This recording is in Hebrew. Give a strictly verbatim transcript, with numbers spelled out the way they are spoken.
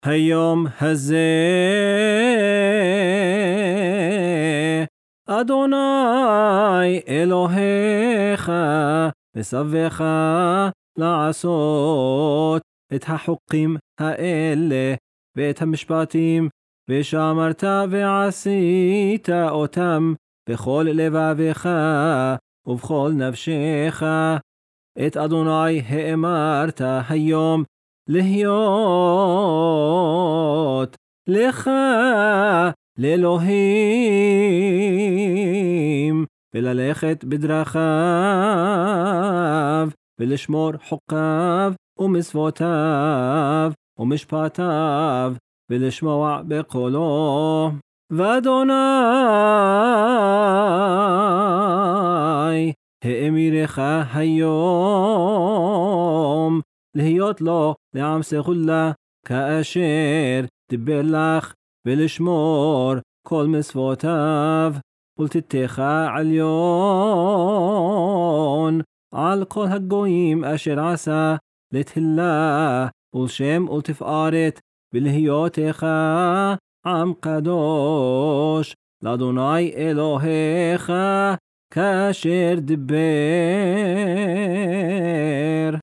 היום הזה אדוני אלוהיך מסבך לעשות את החוקים האלה ואת המשפטים, ושמרת ועשית אותם בכל לבבך ובכל נפשך. את אדוני האמרת היום להיות לך לאלוהים, וללכת בדרכיו, ולשמור חוקיו ומצוותיו ומשפטיו, ולשמוע בקולו. ואדוני האמירך היום להיות לו לעם סגולה, כאשר דיבר לך, ולשמור כל מצוותיו, ולתתך עליון על כל הגויים אשר עשה, לתהילה ולשם ולתפארת, ולהיותך עם קדוש לאדוני אלוהיך, כאשר דיבר.